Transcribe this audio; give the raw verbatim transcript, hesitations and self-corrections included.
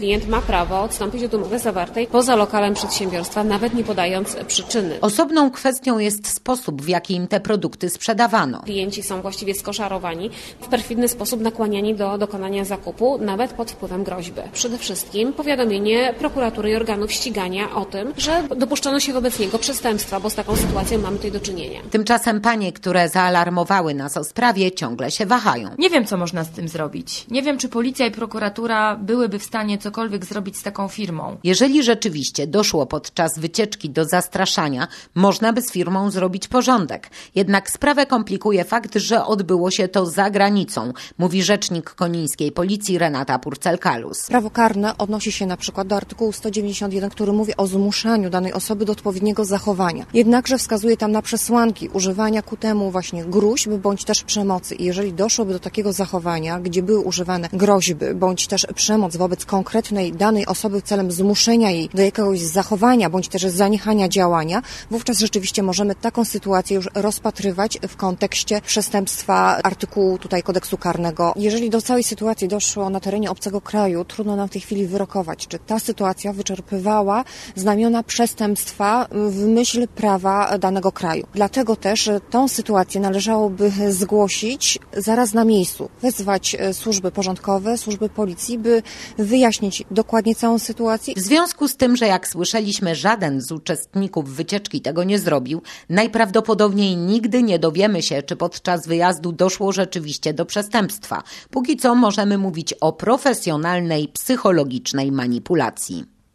klient ma prawo odstąpić od umowy zawartej poza lokalem przedsiębiorstwa, nawet nie podając przyczyny. Osobną kwestią jest sposób, w jaki im te produkty sprzedawano. Klienci są właściwie skoszarowani, w perfidny sposób nakłaniani do dokonania zakupu, nawet pod wpływem groźby. Przede wszystkim powiadomienie prokuratury i organów ścigania o tym, że dopuszczono się wobec niego przestępstwa, bo z taką sytuacją mamy tutaj do czynienia. Tymczasem panie, które zaalarmowały nas o sprawie, ciągle się wahają. Nie wiem, co można z tym zrobić. Nie wiem, czy policja i prokuratura byłyby w stanie cokolwiek zrobić z taką firmą. Jeżeli rzeczywiście doszło podczas wycieczki do zastraszania, można by z firmą zrobić porządek. Jednak sprawę komplikuje fakt, że odbyło się to za granicą, mówi rzecznik konińskiej policji Renata Purcell-Kalus. Prawo karne odnosi się na przykład do artykułu sto dziewięćdziesiąt jeden, który mówi o zmuszaniu danej osoby do odpowiedniego zachowania. Jednakże wskazuje tam na przesłanki używania ku temu właśnie gróźb bądź też przemocy. I jeżeli doszłoby do takiego zachowania, gdzie były używane groźby bądź też przemoc wobec konkretnej danej osoby celem zmuszenia jej do jakiegoś zachowania bądź też zaniechania działania, wówczas rzeczywiście możemy taką sytuację już rozpatrywać w kontekście przestępstwa artykułu tutaj kodeksu karnego. Jeżeli do całej sytuacji doszło na terenie obcego kraju, trudno nam w tej chwili wyrokować, czy ta sytuacja wyczerpywała znamiona przestępstwa w myśl prawa danego kraju. Dlatego też tą sytuację należałoby zgłosić zaraz na miejscu, wezwać służby porządkowe, służby policji, by wyjaśnić dokładnie całą sytuację. W związku z tym, że jak słyszeliśmy, żaden z uczestników wycieczki tego nie zrobił, najprawdopodobniej nigdy nie dowiemy się, czy podczas wyjazdu doszło rzeczywiście do przestępstwa. Póki co możemy mówić o profesjonalnej, psychologicznej manipulacji.